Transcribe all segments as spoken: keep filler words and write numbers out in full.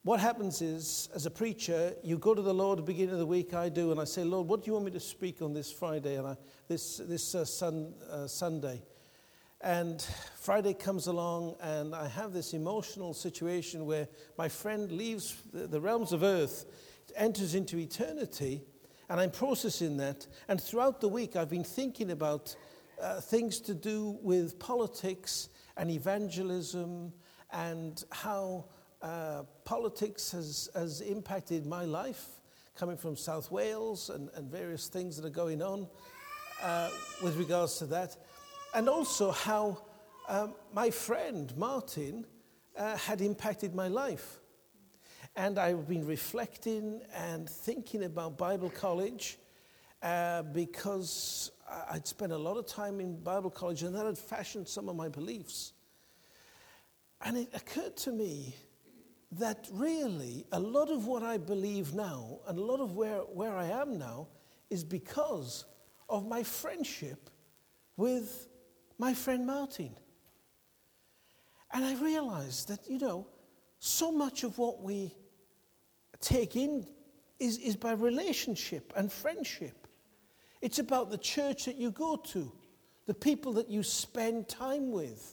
what happens is, as a preacher, you go to the Lord at the beginning of the week, I do, and I say, Lord, what do you want me to speak on this Friday, and I, this this uh, sun, uh, Sunday? And Friday comes along, and I have this emotional situation where my friend leaves the, the realms of earth, enters into eternity, and I'm processing that. And throughout the week, I've been thinking about uh, things to do with politics and evangelism, and how uh, politics has, has impacted my life, coming from South Wales and, and various things that are going on uh, with regards to that. And also how um, my friend, Martin, uh, had impacted my life. And I've been reflecting and thinking about Bible college uh, because I'd spent a lot of time in Bible college, and that had fashioned some of my beliefs. And it occurred to me that really a lot of what I believe now and a lot of where, where I am now is because of my friendship with my friend Martin. And I realized that, you know, so much of what we take in is, is by relationship and friendship. It's about the church that you go to, the people that you spend time with.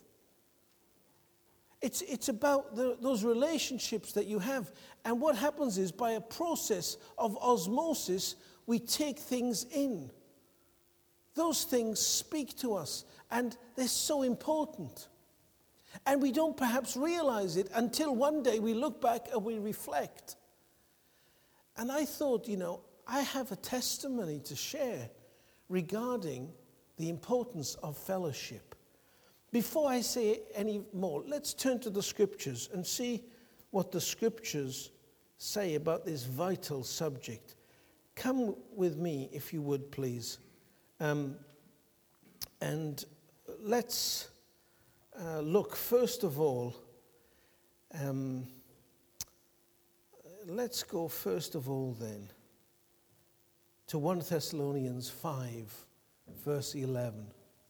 It's, it's about the, those relationships that you have. And what happens is, by a process of osmosis, we take things in. Those things speak to us, and they're so important. And we don't perhaps realize it until one day we look back and we reflect. And I thought, you know, I have a testimony to share regarding the importance of fellowship. Before I say any more, let's turn to the scriptures and see what the scriptures say about this vital subject. Come with me, if you would, please. Um, and let's uh, look, first of all, um, let's go first of all then to First Thessalonians five, verse eleven.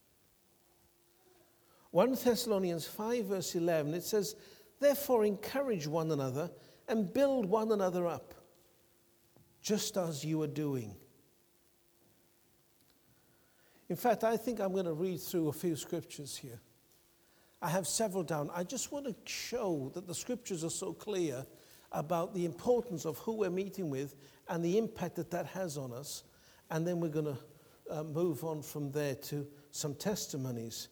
First Thessalonians five, verse eleven, it says, "Therefore encourage one another and build one another up, just as you are doing." In fact, I think I'm going to read through a few scriptures here. I have several down. I just want to show that the scriptures are so clear about the importance of who we're meeting with and the impact that that has on us. And then we're going to uh, move on from there to some testimonies.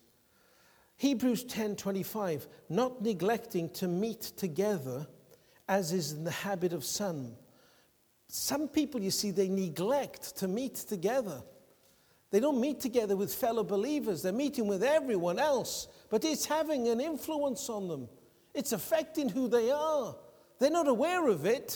Hebrews ten twenty-five, "Not neglecting to meet together, as is in the habit of some." Some people, you see, they neglect to meet together. They don't meet together with fellow believers. They're meeting with everyone else. But it's having an influence on them. It's affecting who they are. They're not aware of it.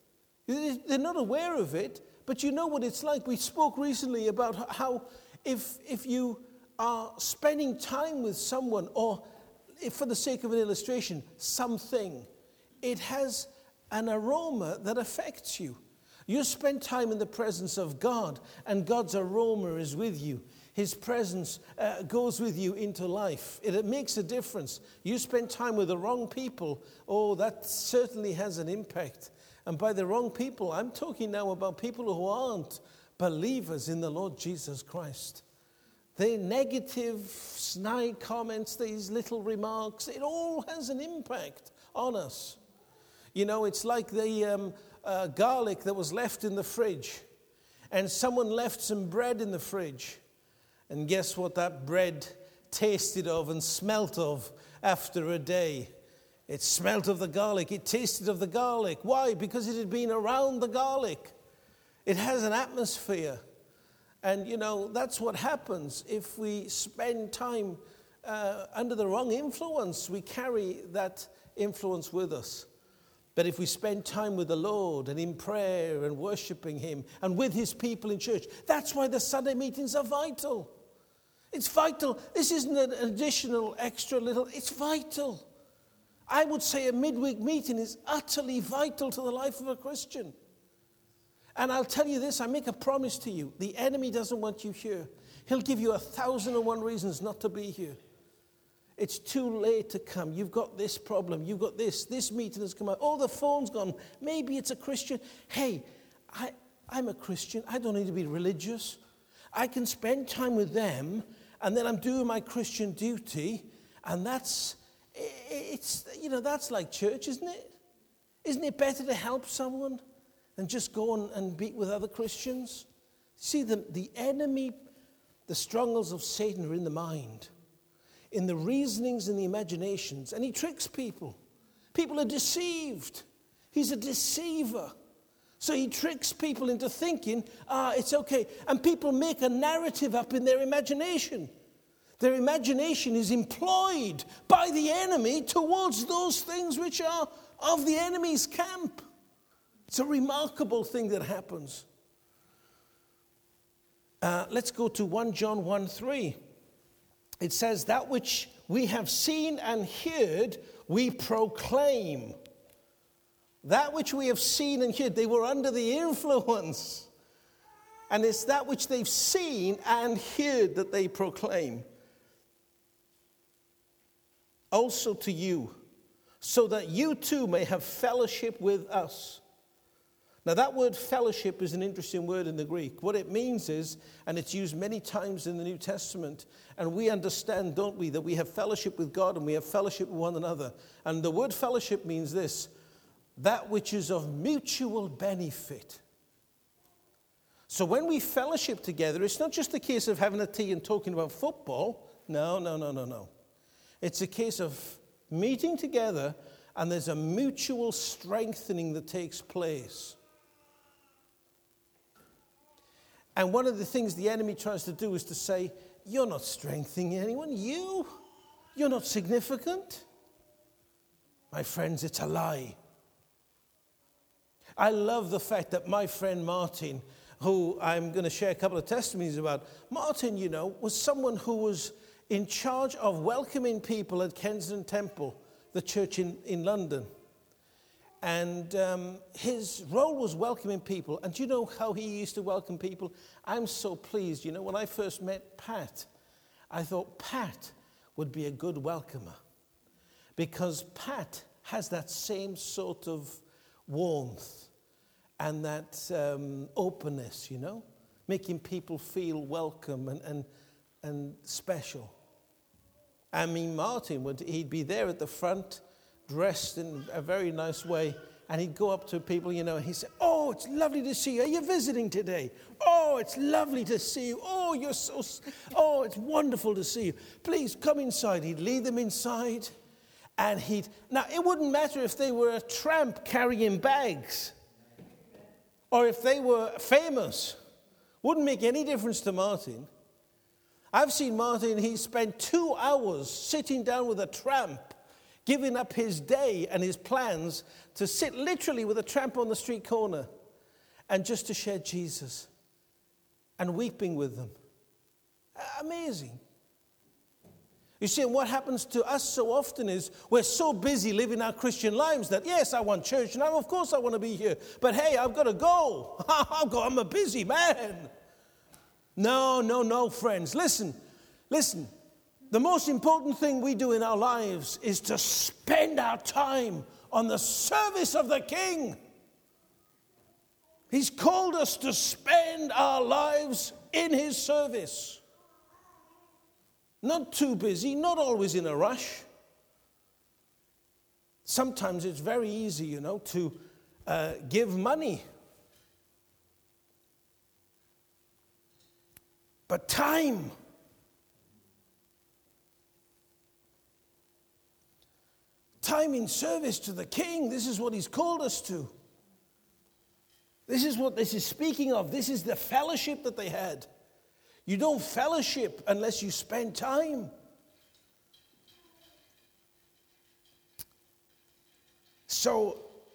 They're not aware of it. But you know what it's like. We spoke recently about how if, if you are spending time with someone, or if for the sake of an illustration, something, it has an aroma that affects you. You spend time in the presence of God, and God's aroma is with you. His presence uh, goes with you into life. It, it makes a difference. You spend time with the wrong people, oh, that certainly has an impact. And by the wrong people, I'm talking now about people who aren't believers in the Lord Jesus Christ. The negative, snide comments, these little remarks, it all has an impact on us. You know, it's like the um, uh, garlic that was left in the fridge, and someone left some bread in the fridge. And guess what that bread tasted of and smelt of after a day? It smelt of the garlic. It tasted of the garlic. Why? Because it had been around the garlic. It has an atmosphere. And, you know, that's what happens if we spend time uh, under the wrong influence. We carry that influence with us. But if we spend time with the Lord and in prayer and worshiping Him and with His people in church, that's why the Sunday meetings are vital. It's vital. This isn't an additional extra little, it's vital. I would say a midweek meeting is utterly vital to the life of a Christian. And I'll tell you this, I make a promise to you. The enemy doesn't want you here. He'll give you a thousand and one reasons not to be here. it's too late to come. You've got this problem. You've got this. This meeting has come out. Oh, the phone's gone. Maybe it's a Christian. Hey, I, I'm a Christian. I don't need to be religious. I can spend time with them, and then I'm doing my Christian duty, and that's, it's, you know, that's like church, isn't it? Isn't it better to help someone than just go and, and be with other Christians? See, the, the enemy, the strongholds of Satan are in the mind, in the reasonings and the imaginations, and he tricks people. People are deceived. He's a deceiver. So he tricks people into thinking, ah, it's okay. And people make a narrative up in their imagination. Their imagination is employed by the enemy towards those things which are of the enemy's camp. It's a remarkable thing that happens. Uh, let's go to First John one three. It says, that which we have seen and heard, we proclaim. That which we have seen and heard, they were under the influence. And it's that which they've seen and heard that they proclaim. Also to you, so that you too may have fellowship with us. Now that word fellowship is an interesting word in the Greek. What it means is, and it's used many times in the New Testament, and we understand, don't we, that we have fellowship with God and we have fellowship with one another. And the word fellowship means this, that which is of mutual benefit. So when we fellowship together, it's not just a case of having a tea and talking about football. No, no, no, no, no. It's a case of meeting together, and there's a mutual strengthening that takes place. And one of the things the enemy tries to do is to say, you're not strengthening anyone. You? You're not significant. My friends, it's a lie. I love the fact that my friend Martin, who I'm going to share a couple of testimonies about, Martin, you know, was someone who was in charge of welcoming people at Kensington Temple, the church in, in London. And um, his role was welcoming people. And do you know how he used to welcome people? I'm so pleased. You know, when I first met Pat, I thought Pat would be a good welcomer. Because Pat has that same sort of warmth and that um, openness, you know, making people feel welcome and, and, and special. I mean, Martin, would he'd be there at the front, dressed in a very nice way, and he'd go up to people, you know, and he'd say, oh, it's lovely to see you. Are you visiting today? Oh, it's lovely to see you. Oh, you're so, oh, it's wonderful to see you. Please come inside. He'd lead them inside, and he'd, now, it wouldn't matter if they were a tramp carrying bags, or if they were famous. Wouldn't make any difference to Martin. I've seen Martin, he spent two hours sitting down with a tramp, giving up his day and his plans to sit literally with a tramp on the street corner and just to share Jesus and weeping with them. Amazing. You see, and what happens to us so often is we're so busy living our Christian lives that, yes, I want church, and of course I want to be here, but hey, I've got to go. I've got, I'm a busy man. No, no, no, friends. Listen, listen. The most important thing we do in our lives is to spend our time on the service of the King. He's called us to spend our lives in his service. Not too busy, not always in a rush. Sometimes it's very easy, you know, to uh, give money. But time. Time in service to the King. This is what he's called us to. This is what this is speaking of. This is the fellowship that they had. You don't fellowship unless you spend time. So,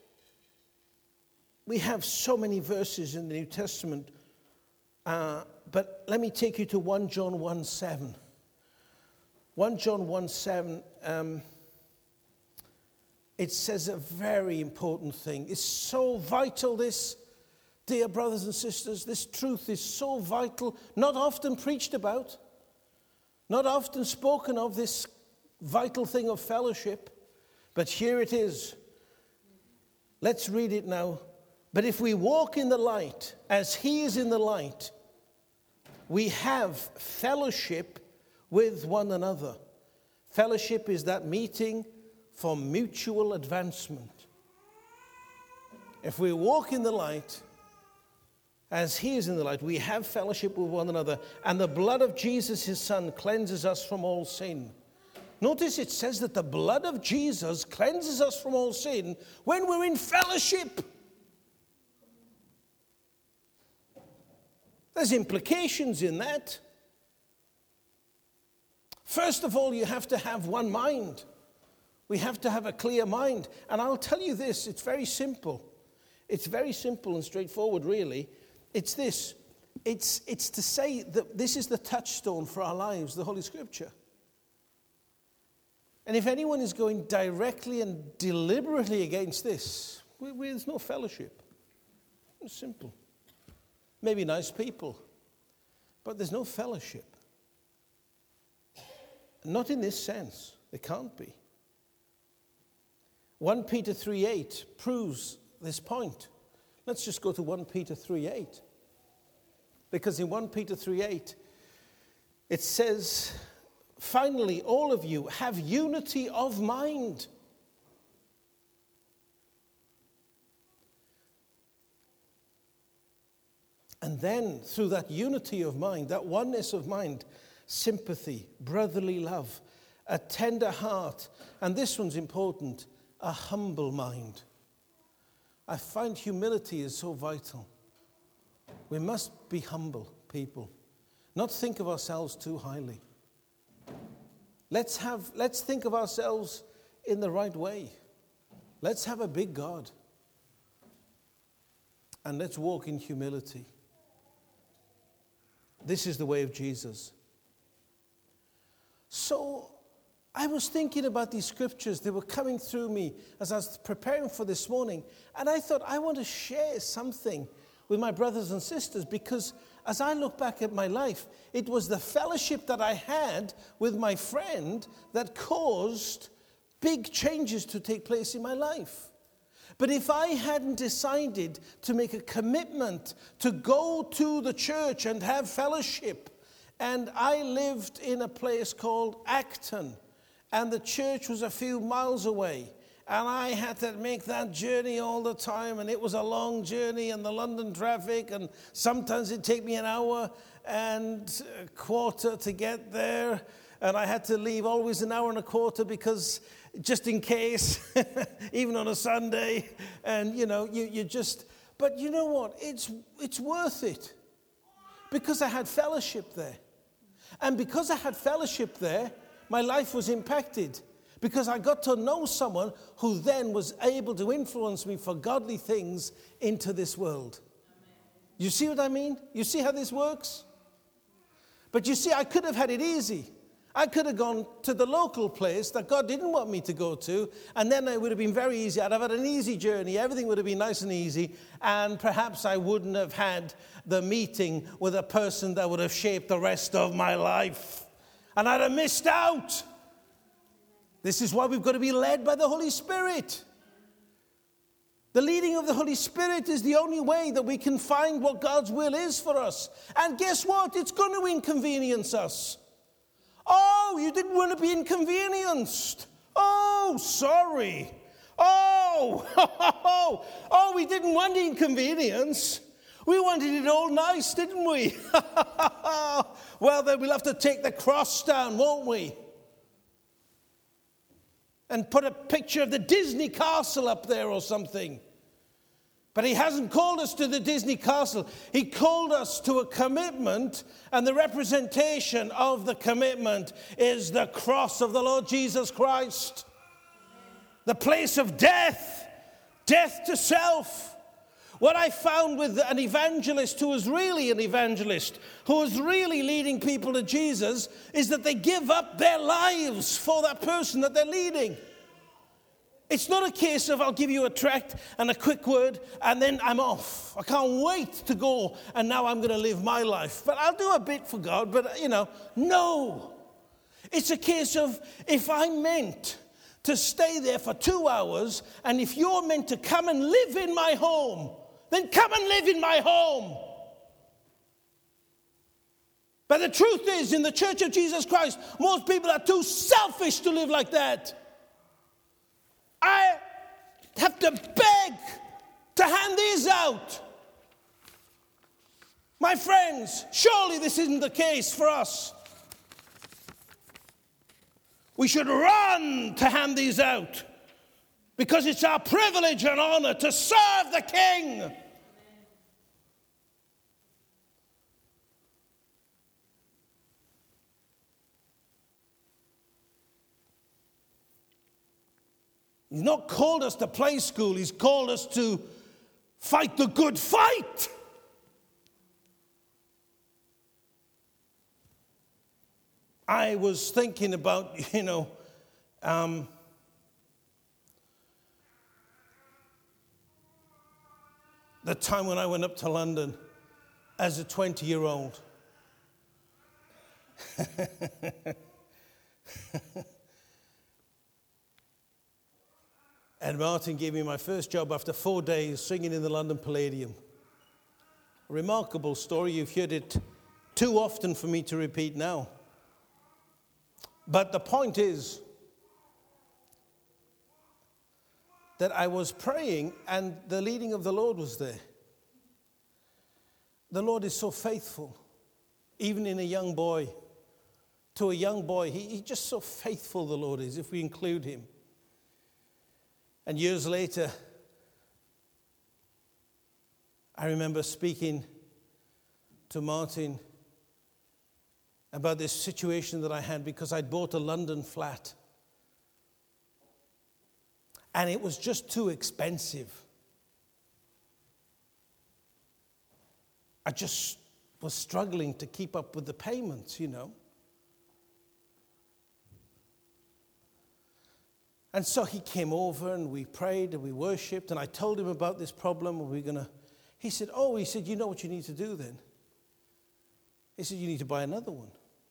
we have so many verses in the New Testament, uh, but let me take you to First John one seven. First John one seven, um, it says a very important thing. It's so vital, this, dear brothers and sisters. This truth is so vital, not often preached about, not often spoken of, this vital thing of fellowship. But here it is. Let's read it now. But if we walk in the light, as he is in the light, we have fellowship with one another. Fellowship is that meeting for mutual advancement. If we walk in the light, as he is in the light, we have fellowship with one another, and the blood of Jesus, his son, cleanses us from all sin. Notice it says that the blood of Jesus cleanses us from all sin when we're in fellowship. There's implications in that. First of all, you have to have one mind. We have to have a clear mind. And I'll tell you this, it's very simple. It's very simple and straightforward, really. It's this. It's, it's to say that this is the touchstone for our lives, the Holy Scripture. And if anyone is going directly and deliberately against this, we, we, there's no fellowship. It's simple. Maybe nice people, but there's no fellowship. Not in this sense. There can't be. First Peter three eight proves this point. Let's just go to First Peter three eight. Because in First Peter three eight, it says, finally, all of you have unity of mind. And then, through that unity of mind, that oneness of mind, sympathy, brotherly love, a tender heart, and this one's important, a humble mind. I find humility is so vital. We must be humble people, not think of ourselves too highly. Let's have, let's think of ourselves in the right way. Let's have a big God. And let's walk in humility. This is the way of Jesus. So I was thinking about these scriptures. They were coming through me as I was preparing for this morning. And I thought, I want to share something with my brothers and sisters, because as I look back at my life, it was the fellowship that I had with my friend that caused big changes to take place in my life. But if I hadn't decided to make a commitment to go to the church and have fellowship, and I lived in a place called Acton, and the church was a few miles away, and I had to make that journey all the time, and it was a long journey, and the London traffic, and sometimes it'd take me an hour and a quarter to get there, and I had to leave always an hour and a quarter because just in case, even on a Sunday, and you know, you, you just, but you know what, it's, it's worth it, because I had fellowship there, and because I had fellowship there, my life was impacted, because I got to know someone who then was able to influence me for godly things into this world. You see what I mean? You see how this works? But you see, I could have had it easy. I could have gone to the local place that God didn't want me to go to, and then it would have been very easy. I'd have had an easy journey. Everything would have been nice and easy, and perhaps I wouldn't have had the meeting with a person that would have shaped the rest of my life, and I'd have missed out. This is why we've got to be led by the Holy Spirit. The leading of the Holy Spirit is the only way that we can find what God's will is for us. And guess what? It's going to inconvenience us. Oh, you didn't want to be inconvenienced. Oh, sorry. Oh, oh, oh, we didn't want the inconvenience. We wanted it all nice, didn't we? Well, then we'll have to take the cross down, won't we? And put a picture of the Disney castle up there or something. But he hasn't called us to the Disney castle. He called us to a commitment, and the representation of the commitment is the cross of the Lord Jesus Christ. The place of death, death to self. What I found with an evangelist who is really an evangelist, who is really leading people to Jesus, is that they give up their lives for that person that they're leading. It's not a case of I'll give you a tract and a quick word and then I'm off. I can't wait to go and now I'm going to live my life. But I'll do a bit for God, but you know, no. It's a case of if I'm meant to stay there for two hours, and if you're meant to come and live in my home, then come and live in my home. But the truth is, in the Church of Jesus Christ, most people are too selfish to live like that. I have to beg to hand these out. My friends, surely this isn't the case for us. We should run to hand these out because it's our privilege and honor to serve the King. He's not called us to play school. He's called us to fight the good fight. I was thinking about, you know, um, the time when I went up to London as a twenty-year-old. And Martin gave me my first job after four days singing in the London Palladium. A remarkable story. You've heard it too often for me to repeat now. But the point is that I was praying and the leading of the Lord was there. The Lord is so faithful, even in a young boy. To a young boy, he, he's just so faithful, the Lord is, if we include him. And years later, I remember speaking to Martin about this situation that I had because I'd bought a London flat. And it was just too expensive. I just was struggling to keep up with the payments, you know. And so he came over and we prayed and we worshiped and I told him about this problem. And we we're gonna. He said, oh, he said, you know what you need to do then? He said, you need to buy another one.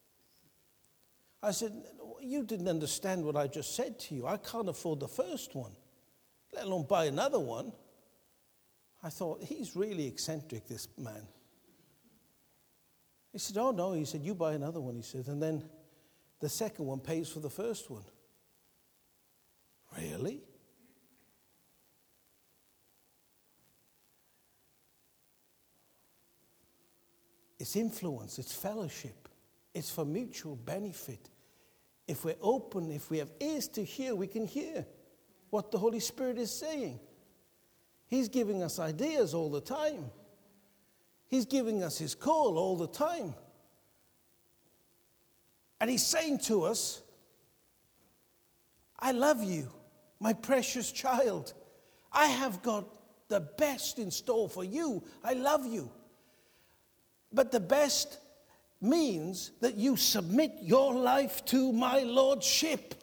I said, you didn't understand what I just said to you. I can't afford the first one, let alone buy another one. I thought, he's really eccentric, this man. He said, oh, no. He said, you buy another one, he said, and then the second one pays for the first one. Really? It's influence, it's fellowship, it's for mutual benefit. If we're open, if we have ears to hear, we can hear what the Holy Spirit is saying. He's giving us ideas all the time. He's giving us his call all the time. And he's saying to us, I love you, my precious child. I have got the best in store for you. I love you. But the best means that you submit your life to my lordship.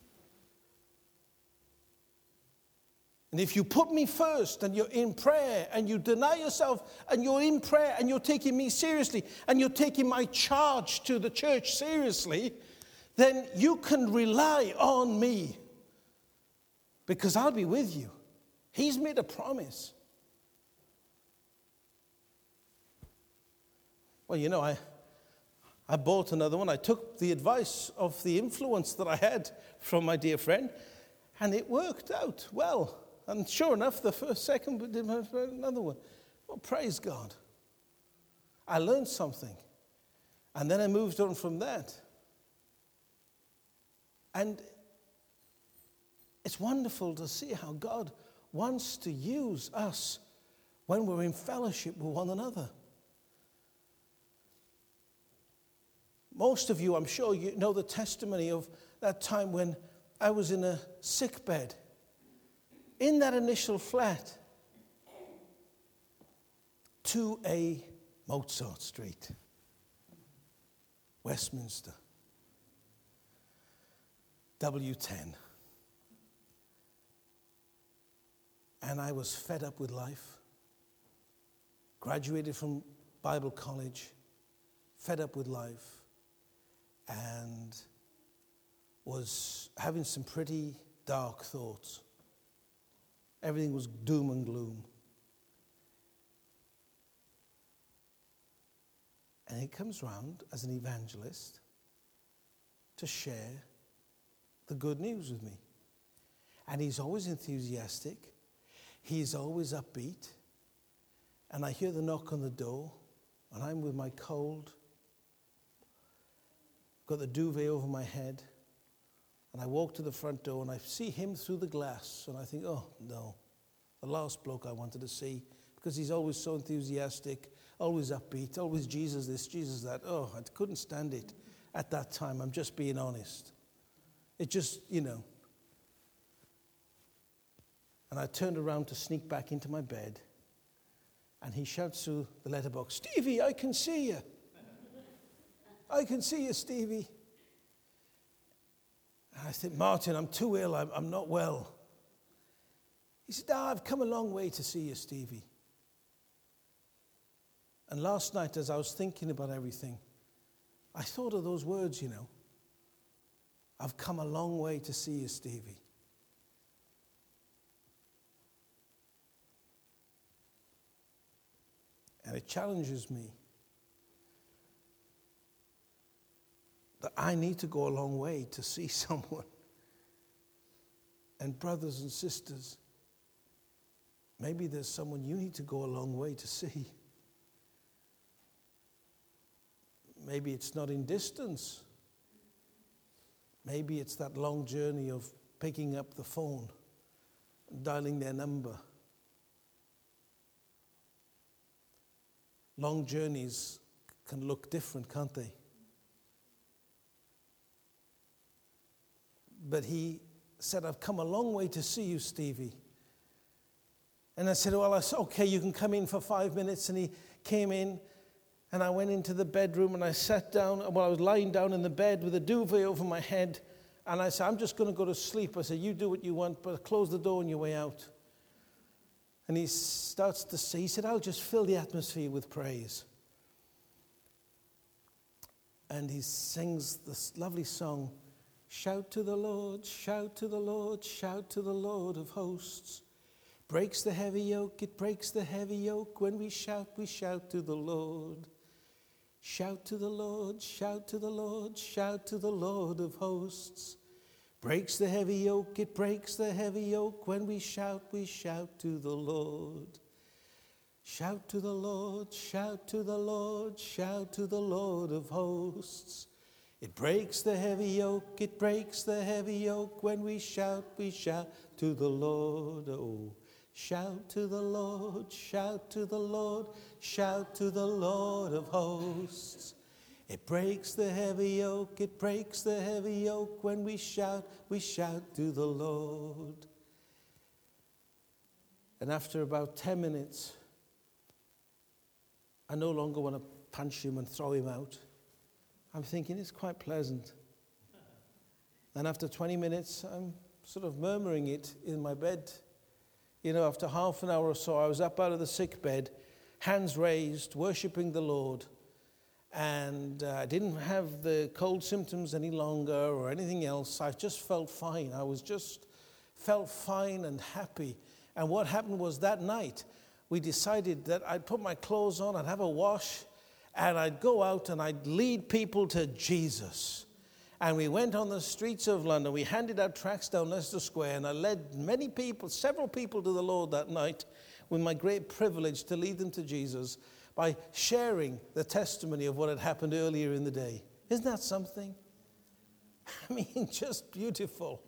And if you put me first and you're in prayer and you deny yourself and you're in prayer and you're taking me seriously and you're taking my charge to the church seriously, then you can rely on me because I'll be with you. He's made a promise. Well, you know, I, I bought another one. I took the advice of the influence that I had from my dear friend, and it worked out well. And sure enough, the first, second, did another one. Well, praise God. I learned something. And then I moved on from that. And it's wonderful to see how God wants to use us when we're in fellowship with one another. Most of you, I'm sure, you know the testimony of that time when I was in a sick bed in that initial flat to a Mozart Street, Westminster, W ten. And I was fed up with life, graduated from Bible college, fed up with life, and was having some pretty dark thoughts. Everything was doom and gloom. And he comes round as an evangelist to share the good news with me. And he's always enthusiastic. He's always upbeat. And I hear the knock on the door, and I'm with my cold, got the duvet over my head, and I walk to the front door, and I see him through the glass, and I think, oh, no, the last bloke I wanted to see, because he's always so enthusiastic, always upbeat, always Jesus this, Jesus that. Oh, I couldn't stand it at that time. I'm just being honest. It just, you know. And I turned around to sneak back into my bed, and he shouts through the letterbox, Stevie, I can see you. I can see you, Stevie. And I said, Martin, I'm too ill. I'm, I'm not well. He said, ah, I've come a long way to see you, Stevie. And last night, as I was thinking about everything, I thought of those words, you know. I've come a long way to see you, Stevie. And it challenges me that I need to go a long way to see someone. And brothers and sisters, maybe there's someone you need to go a long way to see. Maybe it's not in distance. Maybe it's that long journey of picking up the phone, dialing their number. Long journeys can look different, can't they? But he said, I've come a long way to see you, Stevie. And I said, well, I said, okay, you can come in for five minutes. And he came in, and I went into the bedroom, and I sat down. Well, I was lying down in the bed with a duvet over my head. And I said, I'm just going to go to sleep. I said, you do what you want, but close the door on your way out. And he starts to say, he said, I'll just fill the atmosphere with praise. And he sings this lovely song, shout to the Lord, shout to the Lord, shout to the Lord of hosts. Breaks the heavy yoke, it breaks the heavy yoke. When we shout, we shout to the Lord. Shout to the Lord, shout to the Lord, shout to the Lord of hosts. Breaks the heavy yoke, it breaks the heavy yoke. When we shout, we shout to the Lord. Shout to the Lord, shout to the Lord, shout to the Lord of hosts. It breaks the heavy yoke, it breaks the heavy yoke. When we shout, we shout to the Lord. Oh, shout to the Lord, shout to the Lord, shout to the Lord of hosts. It breaks the heavy yoke, it breaks the heavy yoke. When we shout, we shout to the Lord. And after about ten minutes, I no longer want to punch him and throw him out. I'm thinking it's quite pleasant. And after twenty minutes, I'm sort of murmuring it in my bed. You know, after half an hour or so, I was up out of the sick bed, hands raised, worshiping the Lord. And uh, I didn't have the cold symptoms any longer or anything else. I just felt fine. I was just felt fine and happy. And what happened was that night, we decided that I'd put my clothes on, I'd have a wash, and I'd go out and I'd lead people to Jesus. And we went on the streets of London. We handed out tracts down Leicester Square, and I led many people, several people to the Lord that night with my great privilege to lead them to Jesus by sharing the testimony of what had happened earlier in the day. Isn't that something? I mean, just beautiful.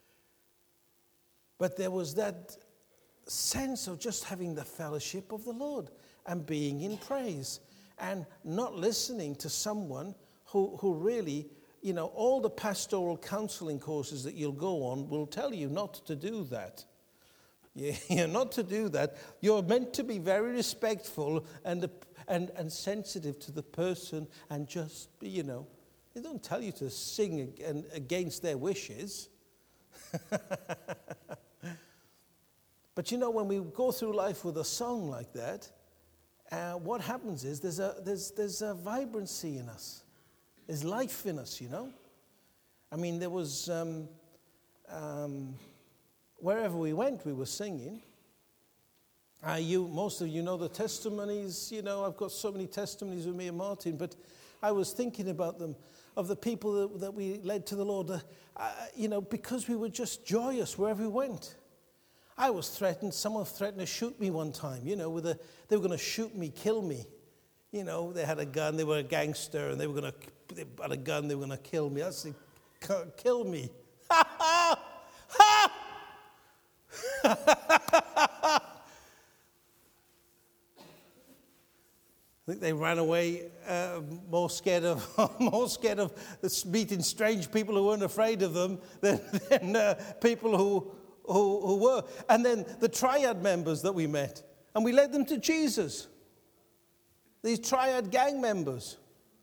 But there was that sense of just having the fellowship of the Lord and being in praise and not listening to someone who, who really, you know, all the pastoral counseling courses that you'll go on will tell you not to do that. You're not to do that. You're meant to be very respectful and, and, and sensitive to the person and just, you know, they don't tell you to sing against their wishes. But you know, when we go through life with a song like that, uh, what happens is there's a, there's, there's a vibrancy in us. There's life in us, you know. I mean, there was, um, um, wherever we went, we were singing. Uh, you, most of you know the testimonies. You know, I've got so many testimonies with me and Martin, but I was thinking about them, of the people that, that we led to the Lord, uh, uh, you know, because we were just joyous wherever we went. I was threatened, someone threatened to shoot me one time, you know, with a, they were going to shoot me, kill me. You know, they had a gun, they were a gangster, and they were going to, they had a gun, they were going to kill me. I said, kill me. Ha ha! Ha! I think they ran away uh, more scared of more scared of meeting strange people who weren't afraid of them than, than uh, people who, who who were. And then the triad members that we met, and we led them to Jesus. These triad gang members.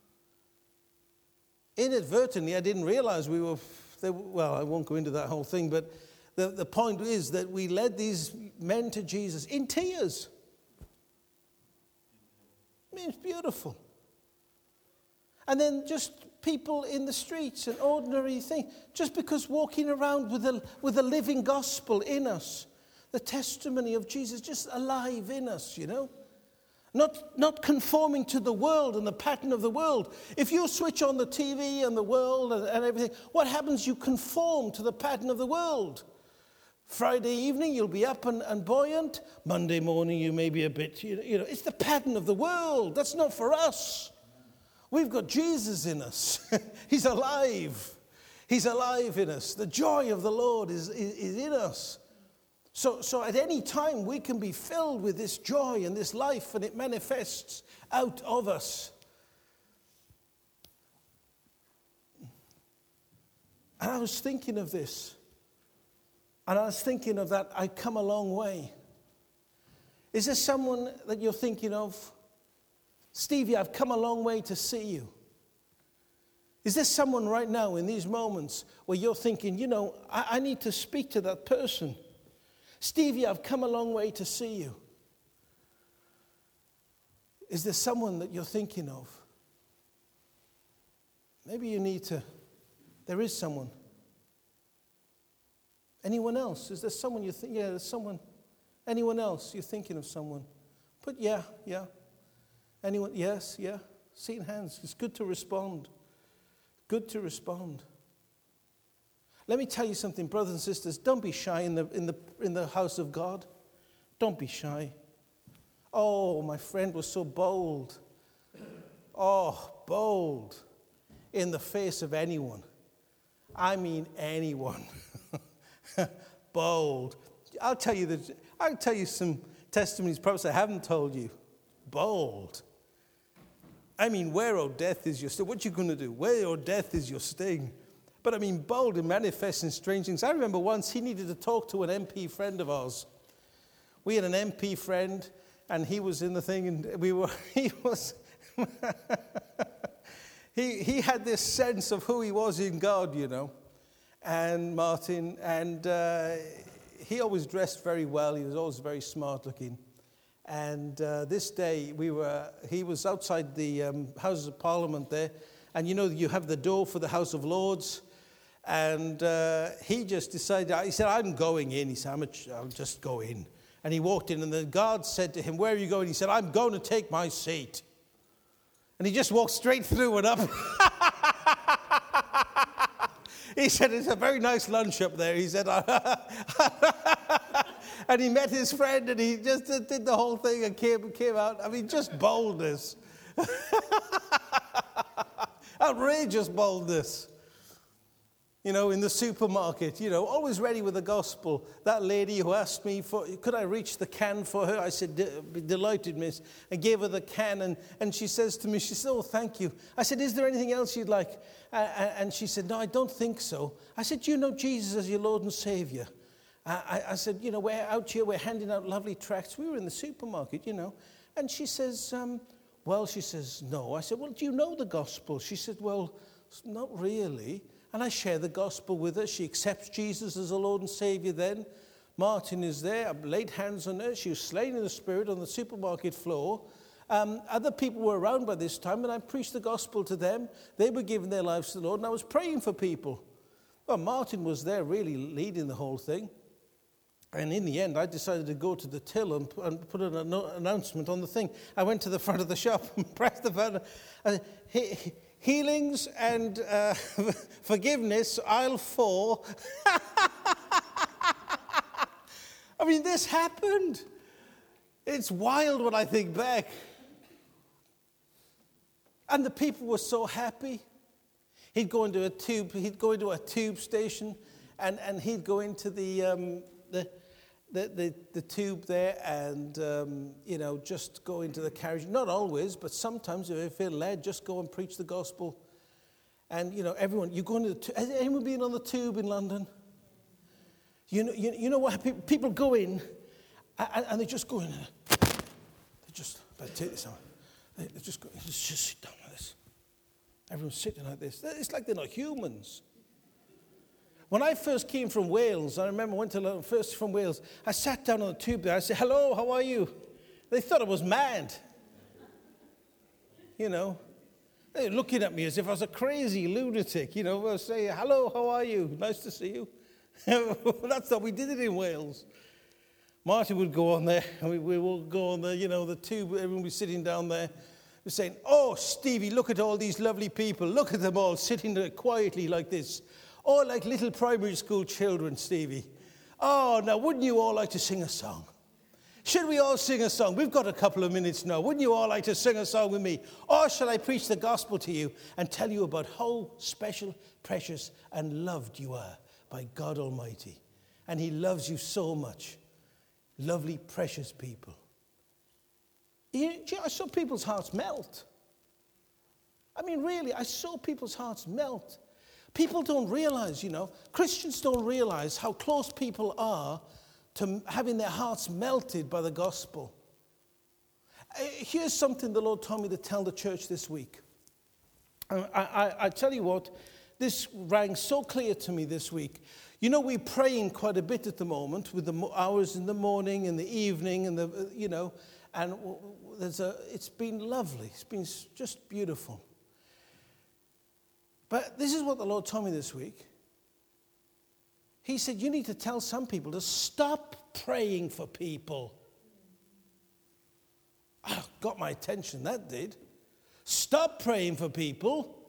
Inadvertently, I didn't realize we were. They, well, I won't go into that whole thing, but the, the point is that we led these men to Jesus in tears. I mean, it's beautiful. And then just people in the streets, an ordinary thing. Just because walking around with a, with a living gospel in us, the testimony of Jesus just alive in us, you know. Not, not conforming to the world and the pattern of the world. If you switch on the T V and the world and, and everything, what happens? You conform to the pattern of the world. Friday evening, you'll be up and, and buoyant. Monday morning, you may be a bit, you know, you know, it's the pattern of the world. That's not for us. We've got Jesus in us. He's alive. He's alive in us. The joy of the Lord is, is, is in us. So, so at any time, we can be filled with this joy and this life, and it manifests out of us. And I was thinking of this. And I was thinking of that, I've come a long way. Is there someone that you're thinking of? Stevie, I've come a long way to see you. Is there someone right now in these moments where you're thinking, you know, I, I need to speak to that person? Stevie, I've come a long way to see you. Is there someone that you're thinking of? Maybe you need to, there is someone. Anyone else? Is there someone you think, yeah, there's someone. Anyone else? You're thinking of someone. But yeah, yeah. Anyone? Yes, yeah. Seeing hands. It's good to respond. Good to respond. Let me tell you something, brothers and sisters. Don't be shy in the, in the, in the house of God. Don't be shy. Oh, my friend was so bold. Oh, bold. In the face of anyone. I mean anyone. Bold. I'll tell you that. I'll tell you some testimonies, perhaps I haven't told you. Bold. I mean, where, oh, death is your sting. What you going to do? Where, oh, death is your sting. But I mean, bold and manifesting strange things. I remember once he needed to talk to an M P friend of ours. We had an M P friend, and he was in the thing, and we were. He was. he he had this sense of who he was in God, you know. And Martin, and uh, he always dressed very well. He was always very smart looking. And uh, this day, we were. He was outside the um, Houses of Parliament there, and you know you have the door for the House of Lords, and uh, he just decided. He said, "I'm going in." He said, I'm a, "I'll just go in." And he walked in, and the guard said to him, "Where are you going?" He said, "I'm going to take my seat." And he just walked straight through and up. He said, "It's a very nice lunch up there." He said, and he met his friend, and he just did the whole thing and came, came out. I mean, just boldness. Outrageous boldness. You know, in the supermarket, you know, always ready with the gospel. That lady who asked me, for, could I reach the can for her? I said, "Be delighted, miss." I gave her the can, and, and she says to me, she said, "Oh, thank you." I said, "Is there anything else you'd like?" Uh, and she said, "No, I don't think so." I said, "Do you know Jesus as your Lord and Savior?" Uh, I, I said, "You know, we're out here, we're handing out lovely tracts." We were in the supermarket, you know. And she says, um, well, she says, "No." I said, "Well, do you know the gospel?" She said, "Well, not really." And I share the gospel with her. She accepts Jesus as her Lord and Savior then. Martin is there. I've laid hands on her. She was slain in the Spirit on the supermarket floor. Um, other people were around by this time, and I preached the gospel to them. They were giving their lives to the Lord, and I was praying for people. Well, Martin was there really leading the whole thing. And in the end, I decided to go to the till and, and put an anno- announcement on the thing. I went to the front of the shop and pressed the button. Uh, he, healings and uh, forgiveness, aisle four. I mean, this happened. It's wild when I think back. And the people were so happy. He'd go into a tube, he'd go into a tube station, and, and he'd go into the... Um, The, the, the, the tube there and, um, you know, just go into the carriage. Not always, but sometimes if you feel led, just go and preach the gospel. And, you know, everyone, you go into the tube. Has anyone been on the tube in London? You know, you, you know what? People, people go in and, and they just go in. They just, they take this out. They, they just go, just, just sit down like this. Everyone's sitting like this. It's like they're not humans. When I first came from Wales, I remember I went to London, first from Wales, I sat down on the tube there. I said, hello, how are you? They thought I was mad. You know, they were looking at me as if I was a crazy lunatic. You know, I was saying, hello, how are you? Nice to see you. That's how we did it in Wales. Martin would go on there, and we, we would go on the, you know, the tube, everyone was sitting down there. We're saying, oh, Stevie, look at all these lovely people. Look at them all sitting there quietly like this. All like little primary school children, Stevie. Oh, now, wouldn't you all like to sing a song? Should we all sing a song? We've got a couple of minutes now. Wouldn't you all like to sing a song with me? Or shall I preach the gospel to you and tell you about how special, precious, and loved you are by God Almighty? And he loves you so much. Lovely, precious people. You know, I saw people's hearts melt. I mean, really, I saw people's hearts melt. People don't realize, you know, Christians don't realize how close people are to having their hearts melted by the gospel. Here's something the Lord told me to tell the church this week. I, I, I tell you what, this rang so clear to me this week. You know, we're praying quite a bit at the moment with the hours in the morning and the evening and the, you know, and there's a, it's been lovely. It's been just beautiful. But this is what the Lord told me this week. He said, you need to tell some people to stop praying for people. Oh, got my attention, that did. Stop praying for people.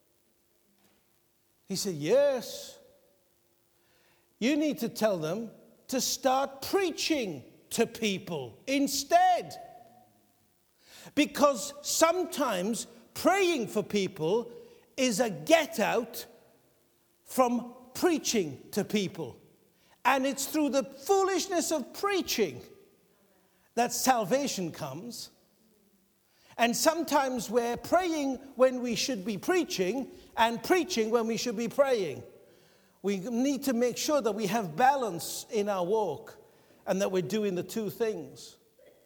He said, yes. You need to tell them to start preaching to people instead. Because sometimes praying for people is a get out from preaching to people. And it's through the foolishness of preaching that salvation comes. And sometimes we're praying when we should be preaching and preaching when we should be praying. We need to make sure that we have balance in our walk and that we're doing the two things.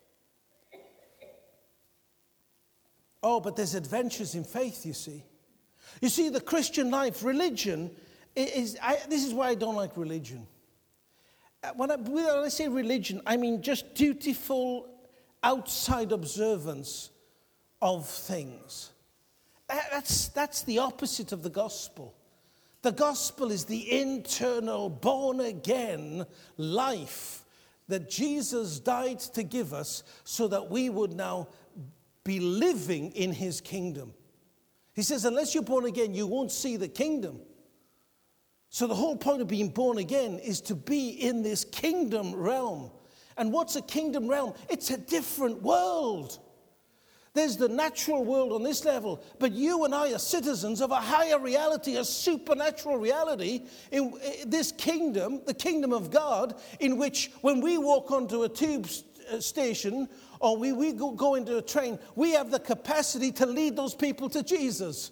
Oh, but there's adventures in faith, you see. You see, the Christian life, religion, is, I, this is why I don't like religion. When I, when I say religion, I mean just dutiful outside observance of things. That's, that's the opposite of the gospel. The gospel is the internal, born-again life that Jesus died to give us so that we would now be living in his kingdom. He says, unless you're born again, you won't see the kingdom. So the whole point of being born again is to be in this kingdom realm. And what's a kingdom realm? It's a different world. There's the natural world on this level, but you and I are citizens of a higher reality, a supernatural reality in this kingdom, the kingdom of God, in which when we walk onto a tube station or we, we go, go into a train, we have the capacity to lead those people to Jesus.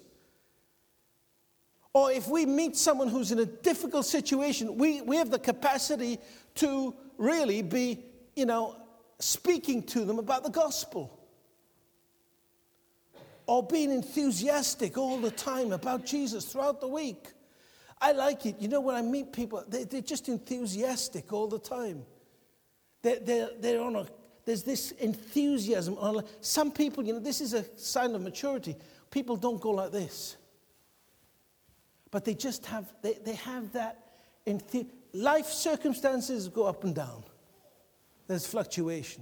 Or if we meet someone who's in a difficult situation, we, we have the capacity to really be, you know, speaking to them about the gospel. Or being enthusiastic all the time about Jesus throughout the week. I like it. You know, when I meet people, they, they're just enthusiastic all the time. They're, they're, they're on a, there's this enthusiasm. On, some people, you know, this is a sign of maturity. People don't go like this. But they just have, they, they have that, in the, life circumstances go up and down. There's fluctuation.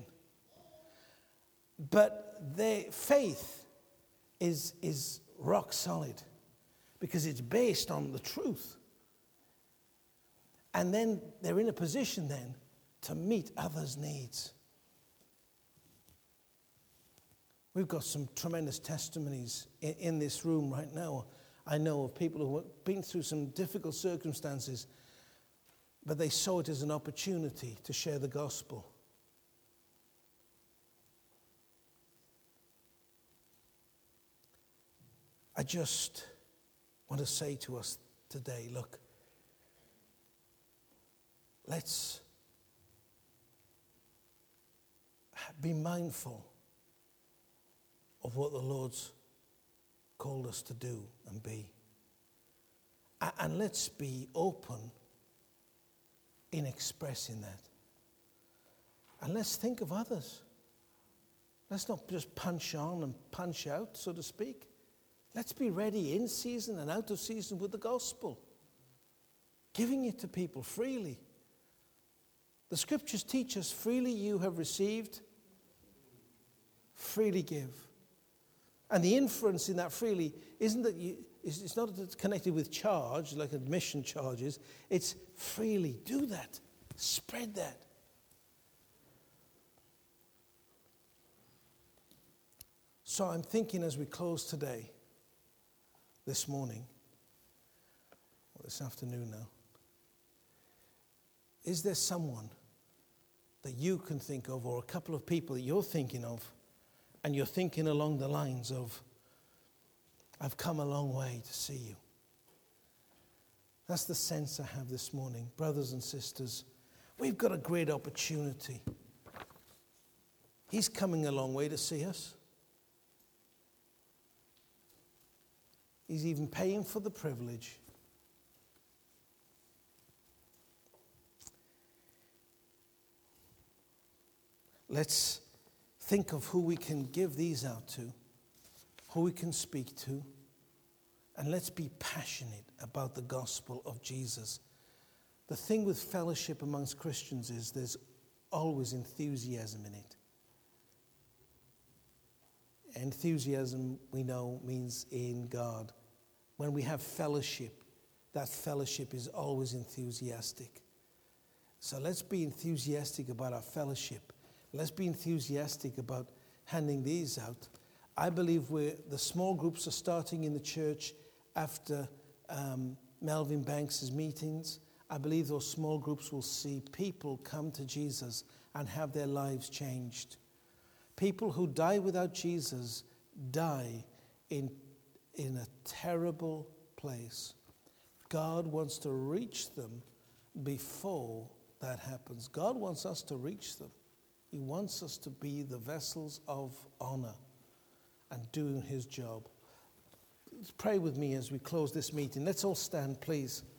But their faith is, is rock solid because it's based on the truth. And then they're in a position then to meet others' needs. We've got some tremendous testimonies in, in this room right now. I know of people who have been through some difficult circumstances, but they saw it as an opportunity to share the gospel. I just want to say to us today, look, let's be mindful of what the Lord's called us to do and be. And let's be open in expressing that. And let's think of others. Let's not just punch on and punch out, so to speak. Let's be ready in season and out of season with the gospel, giving it to people freely. The scriptures teach us, freely you have received, freely give. And the inference in that freely isn't that you, it's not that it's connected with charge, like admission charges. It's freely. Do that. Spread that. So I'm thinking as we close today, this morning, or this afternoon now, is there someone that you can think of, or a couple of people that you're thinking of, and you're thinking along the lines of, I've come a long way to see you? That's the sense I have this morning. Brothers and sisters, we've got a great opportunity. He's coming a long way to see us. He's even paying for the privilege. Let's think of who we can give these out to, who we can speak to, and let's be passionate about the gospel of Jesus. The thing with fellowship amongst Christians is there's always enthusiasm in it. Enthusiasm, we know, means in God. When we have fellowship, that fellowship is always enthusiastic. So let's be enthusiastic about our fellowship. Let's be enthusiastic about handing these out. I believe we're, the small groups are starting in the church after um, Melvin Banks' meetings. I believe those small groups will see people come to Jesus and have their lives changed. People who die without Jesus die in, in a terrible place. God wants to reach them before that happens. God wants us to reach them. He wants us to be the vessels of honor and doing his job. Pray with me as we close this meeting. Let's all stand, please.